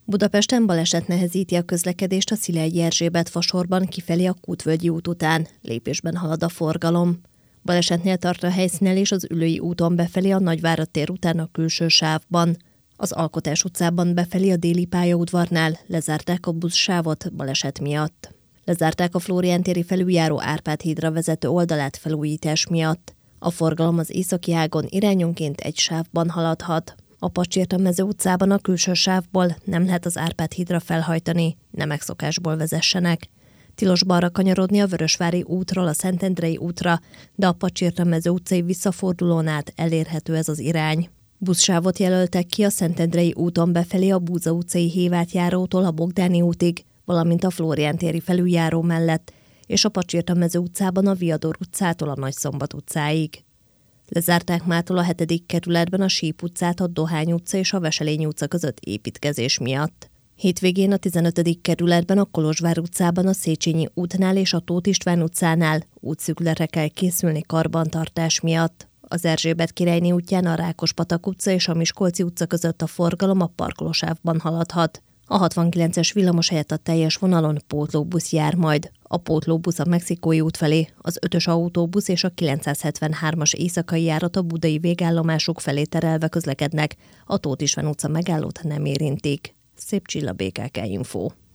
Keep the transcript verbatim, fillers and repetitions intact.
Budapesten baleset nehezíti a közlekedést a Szilágyi Erzsébet fasorban kifelé a Kútvölgyi út után. Lépésben halad a forgalom. Balesetnél tart a helyszínelés az Üllői úton befelé a Nagyvárad tér után a külső sávban. Az Alkotás utcában befelé a Déli pályaudvarnál lezárták a buszsávot baleset miatt. Lezárták a Flórián téri felüljáró Árpád hídra vezető oldalát felújítás miatt. A forgalom az északi ágon irányonként egy sávban haladhat. A Pacsirta-mező utcában a külső sávból nem lehet az Árpád hídra felhajtani, ne megszokásból vezessenek. Tilos balra kanyarodni a Vörösvári útról a Szentendrei útra, de a Pacsirta-mező utcai visszafordulón át elérhető ez az irány. Buszsávot jelöltek ki a Szentendrei úton befelé a Búza utcai hévátjárótól a Bogdáni útig, valamint a Flórián téri felüljáró mellett, és a Pacsirta-mező utcában a Viador utcától a Nagyszombat utcáig. Lezárták mától a hetedik kerületben a Síp utcát a Dohány utca és a Veselényi utca között építkezés miatt. Hétvégén a tizenötödik kerületben a Kolozsvár utcában a Széchenyi útnál és a Tóth István utcánál útszűkületre kell készülni karbantartás miatt. Az Erzsébet királyné útján a Rákospatak utca és a Miskolci utca között a forgalom a parkolósávban haladhat. A hatvankilences villamos helyett a teljes vonalon pótlóbusz jár majd. A pótlóbusz a Mexikói út felé, az ötös autóbusz és a kilencszázhetvenhármas éjszakai járat a budai végállomások felé terelve közlekednek, a Tóth István utca megállót nem érintik. Szép Csilla, bé ká ká Info.